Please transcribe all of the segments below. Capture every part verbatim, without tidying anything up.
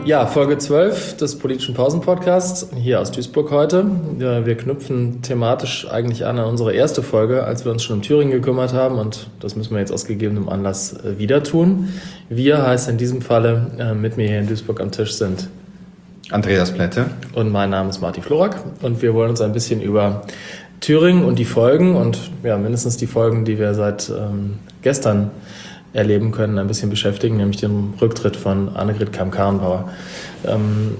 Ja, Folge zwölf des Politischen Pausen-Podcasts, hier aus Duisburg heute. Wir knüpfen thematisch eigentlich an an unsere erste Folge, als wir uns schon um Thüringen gekümmert haben, und das müssen wir jetzt aus gegebenem Anlass wieder tun. Wir heißt in diesem Falle, mit mir hier in Duisburg am Tisch sind Andreas Plätte und mein Name ist Martin Florak, und wir wollen uns ein bisschen über Thüringen und die Folgen und ja mindestens die Folgen, die wir seit ähm, gestern erleben können, ein bisschen beschäftigen, nämlich den Rücktritt von Annegret Kramp-Karrenbauer. Ähm,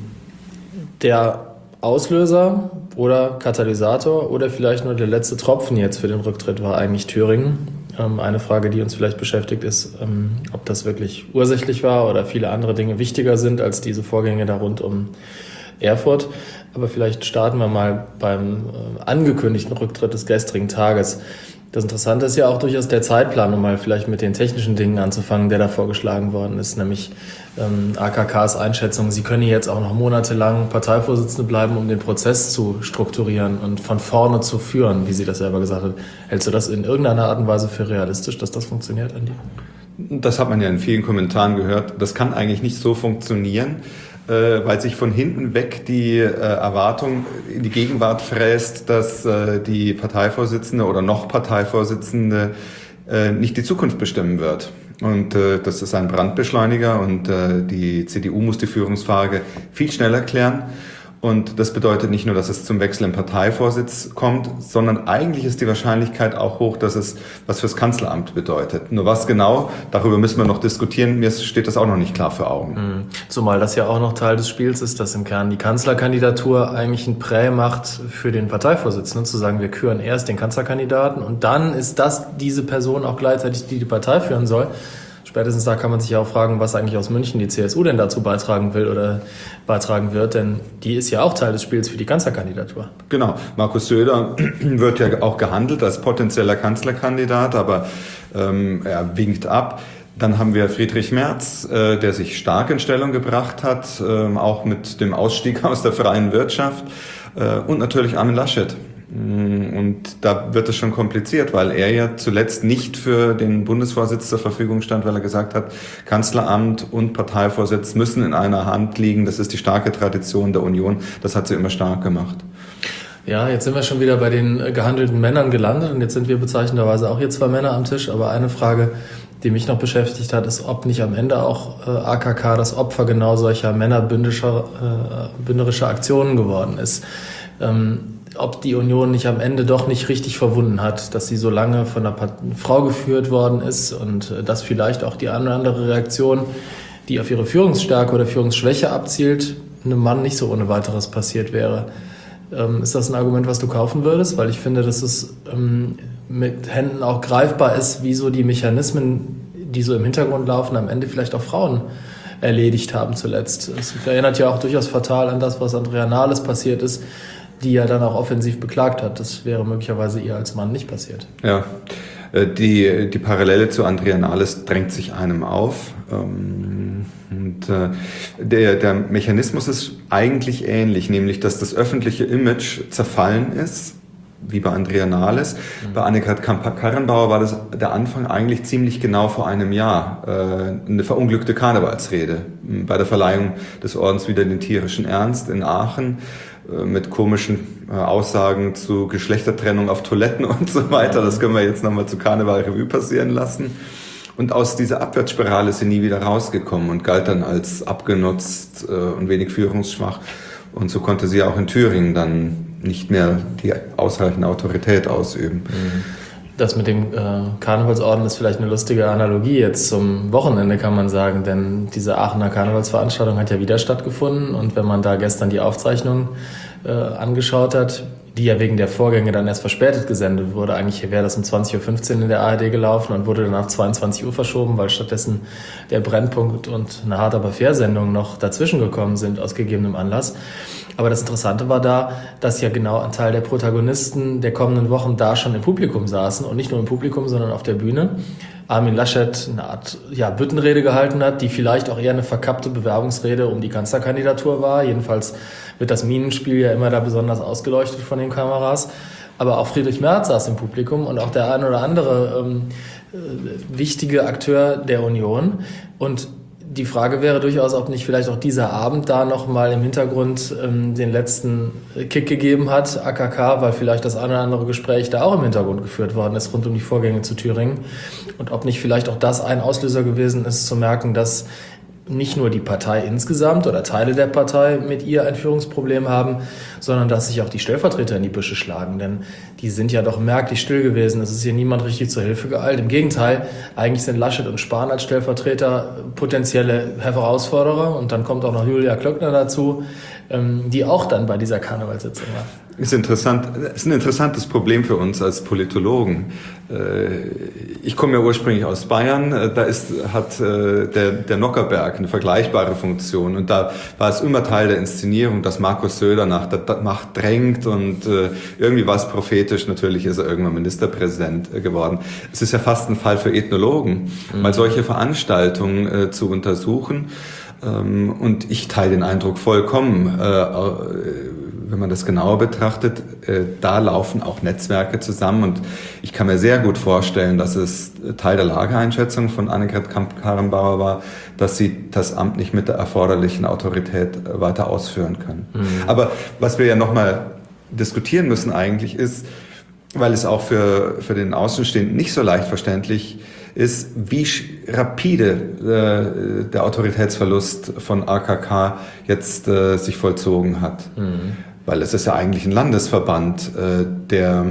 der Auslöser oder Katalysator oder vielleicht nur der letzte Tropfen jetzt für den Rücktritt war eigentlich Thüringen. Ähm, eine Frage, die uns vielleicht beschäftigt, ist, ähm, ob das wirklich ursächlich war oder viele andere Dinge wichtiger sind als diese Vorgänge da rund um Erfurt. Aber vielleicht starten wir mal beim äh, angekündigten Rücktritt des gestrigen Tages. Das Interessante ist ja auch durchaus der Zeitplan, um mal vielleicht mit den technischen Dingen anzufangen, der da vorgeschlagen worden ist, nämlich ähm, A K Ks Einschätzung, sie können jetzt auch noch monatelang Parteivorsitzende bleiben, um den Prozess zu strukturieren und von vorne zu führen, wie sie das selber gesagt hat. Hältst du das in irgendeiner Art und Weise für realistisch, dass das funktioniert, Andi? Das hat man ja in vielen Kommentaren gehört. Das kann eigentlich nicht so funktionieren, weil sich von hinten weg die äh, Erwartung in die Gegenwart fräst, dass äh, die Parteivorsitzende oder noch Parteivorsitzende äh, nicht die Zukunft bestimmen wird. Und äh, das ist ein Brandbeschleuniger, und äh, die C D U muss die Führungsfrage viel schneller klären. Und das bedeutet nicht nur, dass es zum Wechsel im Parteivorsitz kommt, sondern eigentlich ist die Wahrscheinlichkeit auch hoch, dass es was fürs Kanzleramt bedeutet. Nur was genau, darüber müssen wir noch diskutieren. Mir steht das auch noch nicht klar vor Augen. Zumal das ja auch noch Teil des Spiels ist, dass im Kern die Kanzlerkandidatur eigentlich ein Prä macht für den Parteivorsitzenden, zu sagen, wir küren erst den Kanzlerkandidaten und dann ist das diese Person auch gleichzeitig, die die Partei führen soll. Spätestens da kann man sich ja auch fragen, was eigentlich aus München die C S U denn dazu beitragen will oder beitragen wird, denn die ist ja auch Teil des Spiels für die Kanzlerkandidatur. Genau, Markus Söder wird ja auch gehandelt als potenzieller Kanzlerkandidat, aber ähm, er winkt ab. Dann haben wir Friedrich Merz, äh, der sich stark in Stellung gebracht hat, äh, auch mit dem Ausstieg aus der freien Wirtschaft, äh, und natürlich Armin Laschet. Und da wird es schon kompliziert, weil er ja zuletzt nicht für den Bundesvorsitz zur Verfügung stand, weil er gesagt hat, Kanzleramt und Parteivorsitz müssen in einer Hand liegen. Das ist die starke Tradition der Union. Das hat sie immer stark gemacht. Ja, jetzt sind wir schon wieder bei den gehandelten Männern gelandet, und jetzt sind wir bezeichnenderweise auch hier zwei Männer am Tisch. Aber eine Frage, die mich noch beschäftigt hat, ist, ob nicht am Ende auch äh, A K K das Opfer genau solcher männerbündischer äh, bündnerischer Aktionen geworden ist. Ähm, ob die Union nicht am Ende doch nicht richtig verwunden hat, dass sie so lange von einer Frau geführt worden ist, und dass vielleicht auch die eine oder andere Reaktion, die auf ihre Führungsstärke oder Führungsschwäche abzielt, einem Mann nicht so ohne weiteres passiert wäre. Ähm, ist das ein Argument, was du kaufen würdest? Weil ich finde, dass es ähm, mit Händen auch greifbar ist, wie so die Mechanismen, die so im Hintergrund laufen, am Ende vielleicht auch Frauen erledigt haben zuletzt. Es erinnert ja auch durchaus fatal an das, was Andrea Nahles passiert ist, die ja dann auch offensiv beklagt hat. Das wäre möglicherweise ihr als Mann nicht passiert. Ja, die, die Parallele zu Andrea Nahles drängt sich einem auf. Und der, der Mechanismus ist eigentlich ähnlich, nämlich dass das öffentliche Image zerfallen ist, wie bei Andrea Nahles. Mhm. Bei Annegret Kramp-Karrenbauer war das der Anfang eigentlich ziemlich genau vor einem Jahr. Eine verunglückte Karnevalsrede bei der Verleihung des Ordens Wider den tierischen Ernst in Aachen, mit komischen äh, Aussagen zu Geschlechtertrennung auf Toiletten und so weiter. Das können wir jetzt nochmal zu Karneval Revue passieren lassen. Und aus dieser Abwärtsspirale ist sie nie wieder rausgekommen und galt dann als abgenutzt äh, und wenig führungsschwach. Und so konnte sie auch in Thüringen dann nicht mehr die ausreichende Autorität ausüben. Das mit dem äh, Karnevalsorden ist vielleicht eine lustige Analogie jetzt zum Wochenende, kann man sagen, denn diese Aachener Karnevalsveranstaltung hat ja wieder stattgefunden, und wenn man da gestern die Aufzeichnung äh, angeschaut hat, die ja wegen der Vorgänge dann erst verspätet gesendet wurde, eigentlich wäre das um zwanzig Uhr fünfzehn in der A R D gelaufen und wurde dann auf zweiundzwanzig Uhr verschoben, weil stattdessen der Brennpunkt und eine Hart aber fair Sendung noch dazwischen gekommen sind aus gegebenem Anlass. Aber das Interessante war da, dass ja genau ein Teil der Protagonisten der kommenden Wochen da schon im Publikum saßen, und nicht nur im Publikum, sondern auf der Bühne. Armin Laschet eine Art ja, Büttenrede gehalten hat, die vielleicht auch eher eine verkappte Bewerbungsrede um die Kanzlerkandidatur war. Jedenfalls wird das Minenspiel ja immer da besonders ausgeleuchtet von den Kameras. Aber auch Friedrich Merz saß im Publikum und auch der ein oder andere ähm, äh, wichtige Akteur der Union. Und die Frage wäre durchaus, ob nicht vielleicht auch dieser Abend da nochmal im Hintergrund ähm, den letzten Kick gegeben hat, A K K, weil vielleicht das eine oder andere Gespräch da auch im Hintergrund geführt worden ist, rund um die Vorgänge zu Thüringen. Und ob nicht vielleicht auch das ein Auslöser gewesen ist, zu merken, dass nicht nur die Partei insgesamt oder Teile der Partei mit ihr ein Führungsproblem haben, sondern dass sich auch die Stellvertreter in die Büsche schlagen. Denn die sind ja doch merklich still gewesen. Es ist hier niemand richtig zur Hilfe geeilt. Im Gegenteil, eigentlich sind Laschet und Spahn als Stellvertreter potenzielle Herausforderer. Und dann kommt auch noch Julia Klöckner dazu, die auch dann bei dieser Karnevalssitzung war. Ist interessant, ist ein interessantes Problem für uns als Politologen. Ich komme ja ursprünglich aus Bayern, da ist, hat der, der Nockerberg eine vergleichbare Funktion und da war es immer Teil der Inszenierung, dass Markus Söder nach der Macht drängt und irgendwie war es prophetisch, natürlich ist er irgendwann Ministerpräsident geworden. Es ist ja fast ein Fall für Ethnologen, mhm. mal solche Veranstaltungen zu untersuchen. Und ich teile den Eindruck vollkommen, wenn man das genauer betrachtet, da laufen auch Netzwerke zusammen und ich kann mir sehr gut vorstellen, dass es Teil der Lageeinschätzung von Annegret Kramp-Karrenbauer war, dass sie das Amt nicht mit der erforderlichen Autorität weiter ausführen können. Mhm. Aber was wir ja nochmal diskutieren müssen eigentlich ist, weil es auch für, für den Außenstehenden nicht so leicht verständlich ist, wie rapide äh, der Autoritätsverlust von A K K jetzt äh, sich vollzogen hat. Mhm. Weil es ist ja eigentlich ein Landesverband, äh, der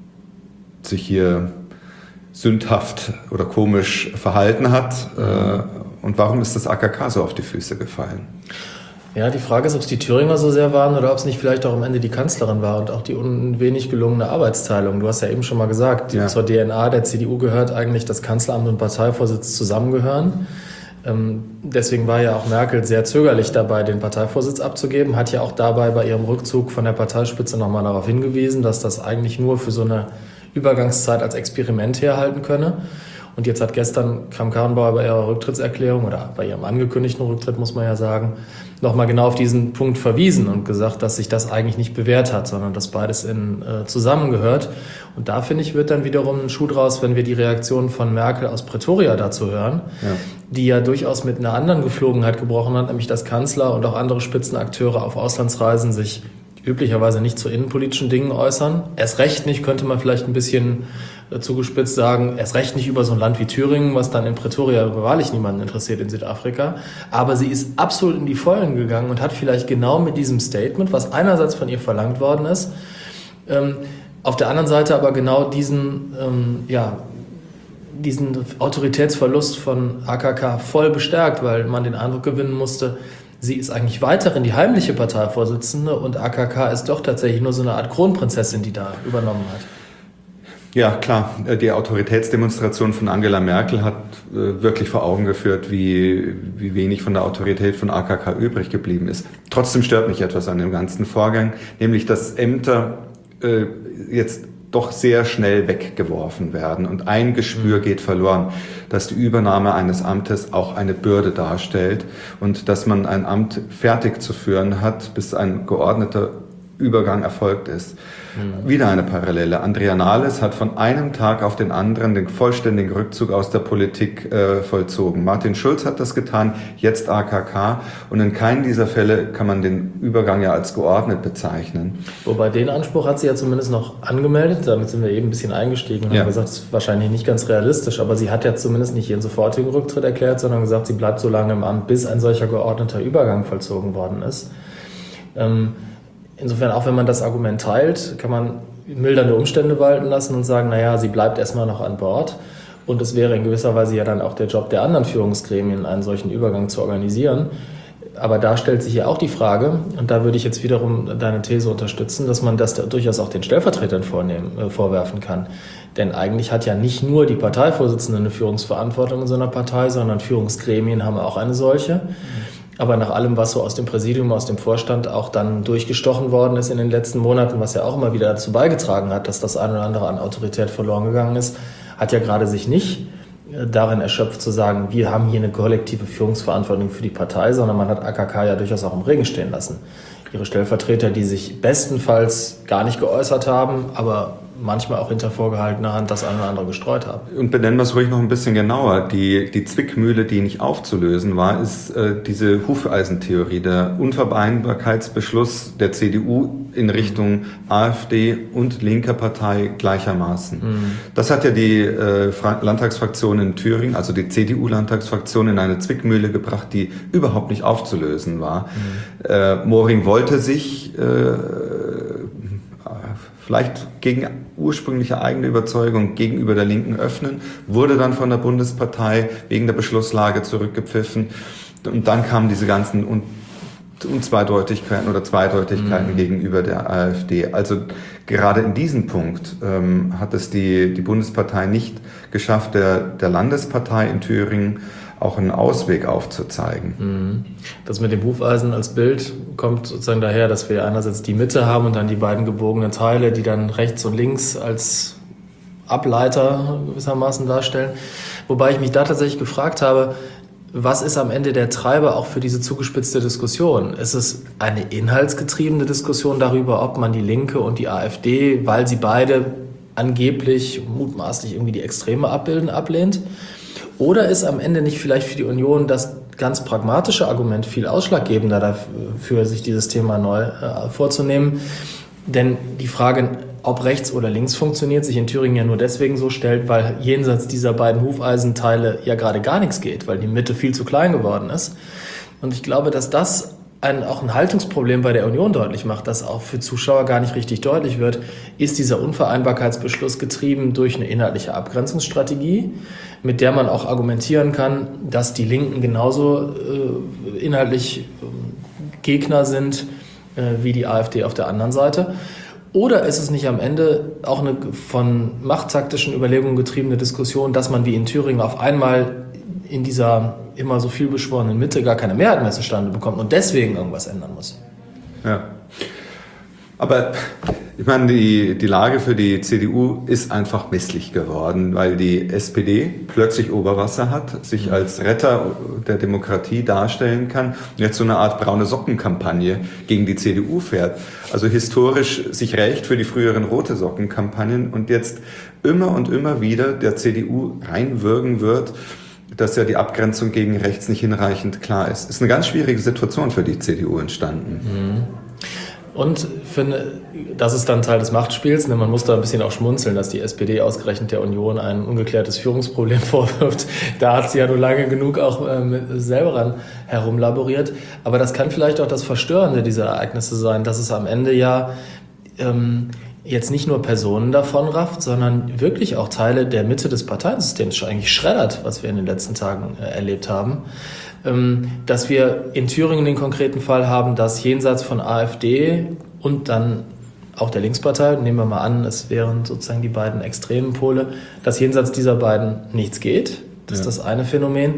sich hier sündhaft oder komisch verhalten hat. Mhm. Äh, und warum ist das A K K so auf die Füße gefallen? Ja, die Frage ist, ob es die Thüringer so sehr waren oder ob es nicht vielleicht auch am Ende die Kanzlerin war und auch die un wenig gelungene Arbeitsteilung. Du hast ja eben schon mal gesagt, die, ja. zur D N A der C D U gehört eigentlich, dass Kanzleramt und Parteivorsitz zusammengehören. Ähm, deswegen war ja auch Merkel sehr zögerlich dabei, den Parteivorsitz abzugeben, hat ja auch dabei bei ihrem Rückzug von der Parteispitze nochmal darauf hingewiesen, dass das eigentlich nur für so eine Übergangszeit als Experiment herhalten könne. Und jetzt hat gestern Kramp-Karrenbauer bei ihrer Rücktrittserklärung oder bei ihrem angekündigten Rücktritt, muss man ja sagen, nochmal genau auf diesen Punkt verwiesen und gesagt, dass sich das eigentlich nicht bewährt hat, sondern dass beides in, äh, zusammengehört. Und da, finde ich, wird dann wiederum ein Schuh draus, wenn wir die Reaktion von Merkel aus Pretoria dazu hören, ja. die ja durchaus mit einer anderen Geflogenheit gebrochen hat, nämlich dass Kanzler und auch andere Spitzenakteure auf Auslandsreisen sich üblicherweise nicht zu innenpolitischen Dingen äußern. Erst recht nicht, könnte man vielleicht ein bisschen äh, zugespitzt sagen, erst recht nicht über so ein Land wie Thüringen, was dann in Pretoria wahrlich niemanden interessiert in Südafrika. Aber sie ist absolut in die Vollen gegangen und hat vielleicht genau mit diesem Statement, was einerseits von ihr verlangt worden ist, ähm, auf der anderen Seite aber genau diesen, ähm, ja, diesen Autoritätsverlust von A K K voll bestärkt, weil man den Eindruck gewinnen musste, sie ist eigentlich weiterhin die heimliche Parteivorsitzende und A K K ist doch tatsächlich nur so eine Art Kronprinzessin, die da übernommen hat. Ja, klar. Die Autoritätsdemonstration von Angela Merkel hat äh, wirklich vor Augen geführt, wie, wie wenig von der Autorität von A K K übrig geblieben ist. Trotzdem stört mich etwas an dem ganzen Vorgang, nämlich dass Ämter äh, jetzt doch sehr schnell weggeworfen werden und ein Gespür geht verloren, dass die Übernahme eines Amtes auch eine Bürde darstellt und dass man ein Amt fertig zu führen hat, bis ein geordneter Übergang erfolgt ist. Mhm. Wieder eine Parallele. Andrea Nahles hat von einem Tag auf den anderen den vollständigen Rückzug aus der Politik äh, vollzogen. Martin Schulz hat das getan, jetzt A K K. Und in keinem dieser Fälle kann man den Übergang ja als geordnet bezeichnen. Wobei den Anspruch hat sie ja zumindest noch angemeldet. Damit sind wir eben ein bisschen eingestiegen und ja. haben gesagt, das ist wahrscheinlich nicht ganz realistisch. Aber sie hat ja zumindest nicht ihren sofortigen Rücktritt erklärt, sondern gesagt, sie bleibt so lange im Amt, bis ein solcher geordneter Übergang vollzogen worden ist. Ähm, Insofern, auch wenn man das Argument teilt, kann man mildernde Umstände walten lassen und sagen, naja, sie bleibt erstmal noch an Bord. Und es wäre in gewisser Weise ja dann auch der Job der anderen Führungsgremien, einen solchen Übergang zu organisieren. Aber da stellt sich ja auch die Frage, und da würde ich jetzt wiederum deine These unterstützen, dass man das durchaus auch den Stellvertretern vornehmen, äh, vorwerfen kann. Denn eigentlich hat ja nicht nur die Parteivorsitzende eine Führungsverantwortung in so einer Partei, sondern Führungsgremien haben auch eine solche. Mhm. Aber nach allem, was so aus dem Präsidium, aus dem Vorstand auch dann durchgestochen worden ist in den letzten Monaten, was ja auch immer wieder dazu beigetragen hat, dass das eine oder andere an Autorität verloren gegangen ist, hat ja gerade sich nicht darin erschöpft zu sagen, wir haben hier eine kollektive Führungsverantwortung für die Partei, sondern man hat A K K ja durchaus auch im Regen stehen lassen. Ihre Stellvertreter, die sich bestenfalls gar nicht geäußert haben, aber manchmal auch hinter vorgehaltener Hand das eine oder andere gestreut haben. Und benennen wir es ruhig noch ein bisschen genauer. Die, die Zwickmühle, die nicht aufzulösen war, ist äh, diese Hufeisentheorie, der Unvereinbarkeitsbeschluss der C D U in Richtung AfD und linker Partei gleichermaßen. Mhm. Das hat ja die äh, Landtagsfraktion in Thüringen, also die C D U-Landtagsfraktion, in eine Zwickmühle gebracht, die überhaupt nicht aufzulösen war. Mhm. Äh, Moring wollte sich äh, vielleicht gegen ursprüngliche eigene Überzeugung gegenüber der Linken öffnen, wurde dann von der Bundespartei wegen der Beschlusslage zurückgepfiffen. Und dann kamen diese ganzen Un- Unzweideutigkeiten oder Zweideutigkeiten mhm. gegenüber der AfD. Also gerade in diesem Punkt ähm, hat es die, die Bundespartei nicht geschafft, der, der Landespartei in Thüringen auch einen Ausweg aufzuzeigen. Das mit dem Hufeisen als Bild kommt sozusagen daher, dass wir einerseits die Mitte haben und dann die beiden gebogenen Teile, die dann rechts und links als Ableiter gewissermaßen darstellen. Wobei ich mich da tatsächlich gefragt habe, was ist am Ende der Treiber auch für diese zugespitzte Diskussion? Ist es eine inhaltsgetriebene Diskussion darüber, ob man die Linke und die AfD, weil sie beide angeblich, mutmaßlich irgendwie die Extreme abbilden, ablehnt? Oder ist am Ende nicht vielleicht für die Union das ganz pragmatische Argument viel ausschlaggebender dafür, sich dieses Thema neu äh, vorzunehmen? Denn die Frage, ob rechts oder links funktioniert, sich in Thüringen ja nur deswegen so stellt, weil jenseits dieser beiden Hufeisenteile ja gerade gar nichts geht, weil die Mitte viel zu klein geworden ist. Und ich glaube, dass das ein, auch ein Haltungsproblem bei der Union deutlich macht, das auch für Zuschauer gar nicht richtig deutlich wird. Ist dieser Unvereinbarkeitsbeschluss getrieben durch eine inhaltliche Abgrenzungsstrategie, mit der man auch argumentieren kann, dass die Linken genauso äh, inhaltlich äh, Gegner sind äh, wie die AfD auf der anderen Seite? Oder ist es nicht am Ende auch eine von machttaktischen Überlegungen getriebene Diskussion, dass man wie in Thüringen auf einmal in dieser immer so viel beschworenen Mitte gar keine Mehrheit mehr zustande bekommt und deswegen irgendwas ändern muss? Ja. Aber ich meine, die, die Lage für die C D U ist einfach misslich geworden, weil die S P D plötzlich Oberwasser hat, sich als Retter der Demokratie darstellen kann und jetzt so eine Art braune Sockenkampagne gegen die C D U fährt. Also historisch sich rächt für die früheren rote Sockenkampagnen und jetzt immer und immer wieder der C D U reinwürgen wird, dass ja die Abgrenzung gegen rechts nicht hinreichend klar ist. Ist eine ganz schwierige Situation für die C D U entstanden. Mhm. Und finde, das ist dann Teil des Machtspiels, denn man muss da ein bisschen auch schmunzeln, dass die S P D ausgerechnet der Union ein ungeklärtes Führungsproblem vorwirft. Da hat sie ja nur lange genug auch ähm, selber ran herumlaboriert. Aber das kann vielleicht auch das Verstörende dieser Ereignisse sein, dass es am Ende ja ähm, jetzt nicht nur Personen davonrafft, sondern wirklich auch Teile der Mitte des Parteiensystems eigentlich schreddert, was wir in den letzten Tagen äh, erlebt haben. Dass wir in Thüringen den konkreten Fall haben, dass jenseits von AfD und dann auch der Linkspartei, nehmen wir mal an, es wären sozusagen die beiden extremen Pole, dass jenseits dieser beiden nichts geht. Das ja. ist das eine Phänomen.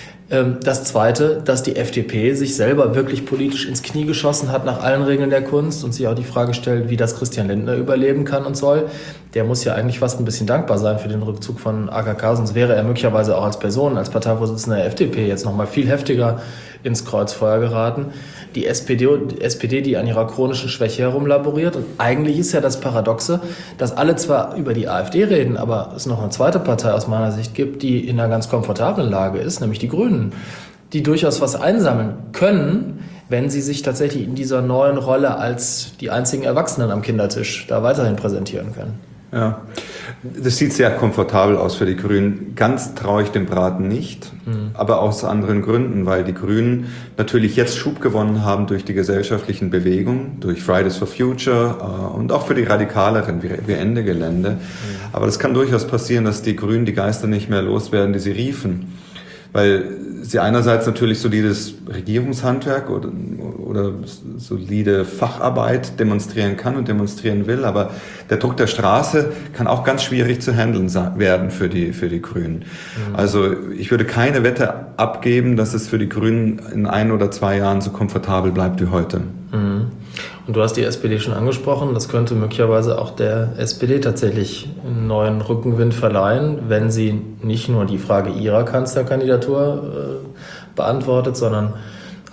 Das zweite, dass die F D P sich selber wirklich politisch ins Knie geschossen hat nach allen Regeln der Kunst und sich auch die Frage stellt, wie das Christian Lindner überleben kann und soll. Der muss ja eigentlich fast ein bisschen dankbar sein für den Rückzug von A K K, sonst wäre er möglicherweise auch als Person, als Parteivorsitzender der F D P jetzt noch mal viel heftiger ins Kreuzfeuer geraten. Die S P D, S P D, die an ihrer chronischen Schwäche herumlaboriert. Und eigentlich ist ja das Paradoxe, dass alle zwar über die AfD reden, aber es noch eine zweite Partei aus meiner Sicht gibt, die in einer ganz komfortablen Lage ist, nämlich die Grünen, die durchaus was einsammeln können, wenn sie sich tatsächlich in dieser neuen Rolle als die einzigen Erwachsenen am Kindertisch da weiterhin präsentieren können. Ja, das sieht sehr komfortabel aus für die Grünen. Ganz traue ich dem Braten nicht, mhm. aber aus anderen Gründen, weil die Grünen natürlich jetzt Schub gewonnen haben durch die gesellschaftlichen Bewegungen, durch Fridays for Future äh, und auch für die Radikaleren wie, wie Ende Gelände. Mhm. Aber das kann durchaus passieren, dass die Grünen die Geister nicht mehr loswerden, die sie riefen. Weil sie einerseits natürlich solides Regierungshandwerk oder, oder solide Facharbeit demonstrieren kann und demonstrieren will, aber der Druck der Straße kann auch ganz schwierig zu handeln werden für die, für die Grünen. Mhm. Also ich würde keine Wette abgeben, dass es für die Grünen in ein oder zwei Jahren so komfortabel bleibt wie heute. Mhm. Und du hast die S P D schon angesprochen, das könnte möglicherweise auch der S P D tatsächlich einen neuen Rückenwind verleihen, wenn sie nicht nur die Frage ihrer Kanzlerkandidatur äh, beantwortet, sondern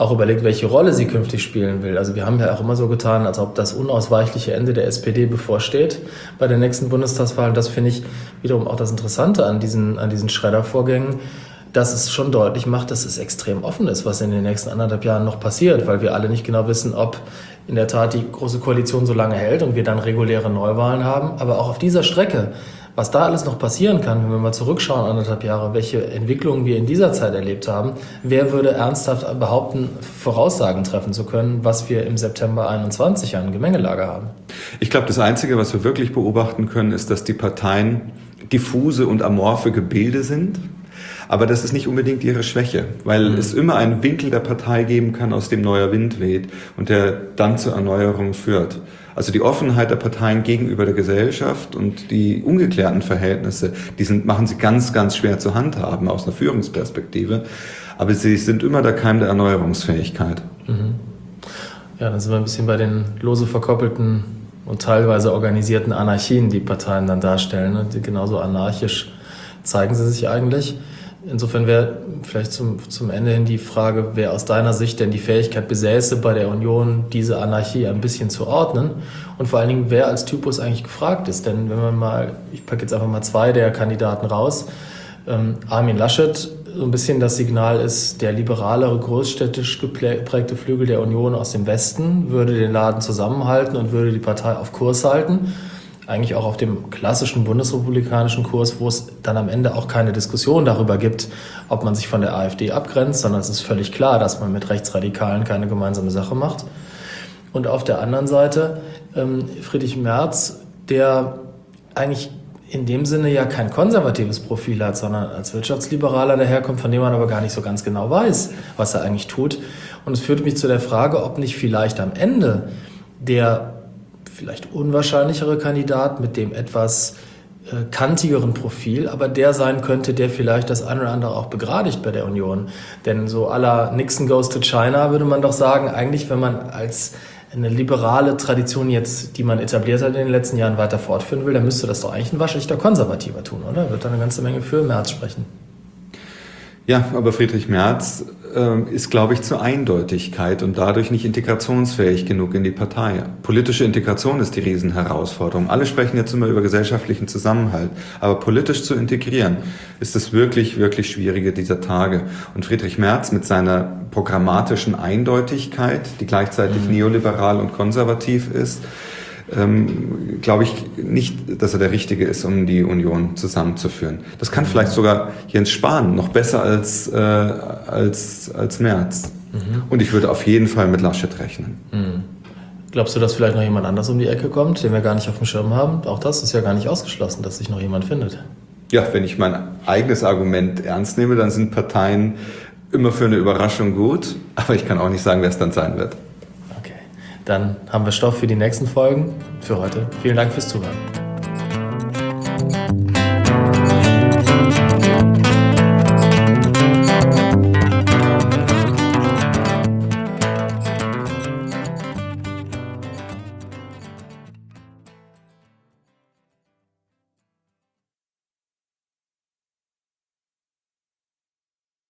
auch überlegt, welche Rolle sie künftig spielen will. Also wir haben ja auch immer so getan, als ob das unausweichliche Ende der S P D bevorsteht bei den nächsten Bundestagswahlen. Das finde ich wiederum auch das Interessante an diesen, an diesen Schredder-Vorgängen, dass es schon deutlich macht, dass es extrem offen ist, was in den nächsten anderthalb Jahren noch passiert, weil wir alle nicht genau wissen, ob in der Tat die Große Koalition so lange hält und wir dann reguläre Neuwahlen haben. Aber auch auf dieser Strecke, was da alles noch passieren kann, wenn wir mal zurückschauen, anderthalb Jahre, welche Entwicklungen wir in dieser Zeit erlebt haben, wer würde ernsthaft behaupten, Voraussagen treffen zu können, was wir im September einundzwanzig an Gemengelage haben? Ich glaube, das Einzige, was wir wirklich beobachten können, ist, dass die Parteien diffuse und amorphe Gebilde sind. Aber das ist nicht unbedingt ihre Schwäche, weil mhm. es immer einen Winkel der Partei geben kann, aus dem neuer Wind weht und der dann zur Erneuerung führt. Also die Offenheit der Parteien gegenüber der Gesellschaft und die ungeklärten Verhältnisse, die sind, machen sie ganz, ganz schwer zu handhaben aus einer Führungsperspektive. Aber sie sind immer der Keim der Erneuerungsfähigkeit. Mhm. Ja, dann sind wir ein bisschen bei den lose verkoppelten und teilweise organisierten Anarchien, die Parteien dann darstellen. Die genauso anarchisch zeigen sie sich eigentlich. Insofern wäre vielleicht zum, zum Ende hin die Frage, wer aus deiner Sicht denn die Fähigkeit besäße, bei der Union diese Anarchie ein bisschen zu ordnen und vor allen Dingen, wer als Typus eigentlich gefragt ist. Denn wenn man mal, ich packe jetzt einfach mal zwei der Kandidaten raus, ähm, Armin Laschet, so ein bisschen das Signal ist, der liberalere, großstädtisch geprägte Flügel der Union aus dem Westen würde den Laden zusammenhalten und würde die Partei auf Kurs halten. Eigentlich auch auf dem klassischen bundesrepublikanischen Kurs, wo es dann am Ende auch keine Diskussion darüber gibt, ob man sich von der AfD abgrenzt, sondern es ist völlig klar, dass man mit Rechtsradikalen keine gemeinsame Sache macht. Und auf der anderen Seite ähm, Friedrich Merz, der eigentlich in dem Sinne ja kein konservatives Profil hat, sondern als Wirtschaftsliberaler daherkommt, von dem man aber gar nicht so ganz genau weiß, was er eigentlich tut. Und es führt mich zu der Frage, ob nicht vielleicht am Ende der vielleicht unwahrscheinlichere Kandidat mit dem etwas äh, kantigeren Profil, aber der sein könnte, der vielleicht das eine oder andere auch begradigt bei der Union. Denn so à la Nixon goes to China würde man doch sagen, eigentlich, wenn man als eine liberale Tradition jetzt, die man etabliert hat in den letzten Jahren, weiter fortführen will, dann müsste das doch eigentlich ein waschechter Konservativer tun, oder? Wird da eine ganze Menge für Merz sprechen. Ja, aber Friedrich Merz äh, ist, glaube ich, zur Eindeutigkeit und dadurch nicht integrationsfähig genug in die Partei. Politische Integration ist die Riesenherausforderung. Alle sprechen jetzt immer über gesellschaftlichen Zusammenhalt, aber politisch zu integrieren ist das wirklich, wirklich Schwierige dieser Tage. Und Friedrich Merz mit seiner programmatischen Eindeutigkeit, die gleichzeitig mhm. neoliberal und konservativ ist, Ähm, glaube ich nicht, dass er der Richtige ist, um die Union zusammenzuführen. Das kann vielleicht sogar Jens Spahn noch besser als, äh, als, als Merz. Mhm. Und ich würde auf jeden Fall mit Laschet rechnen. Mhm. Glaubst du, dass vielleicht noch jemand anders um die Ecke kommt, den wir gar nicht auf dem Schirm haben? Auch das ist ja gar nicht ausgeschlossen, dass sich noch jemand findet. Ja, wenn ich mein eigenes Argument ernst nehme, dann sind Parteien immer für eine Überraschung gut. Aber ich kann auch nicht sagen, wer es dann sein wird. Dann haben wir Stoff für die nächsten Folgen. Für heute vielen Dank fürs Zuhören.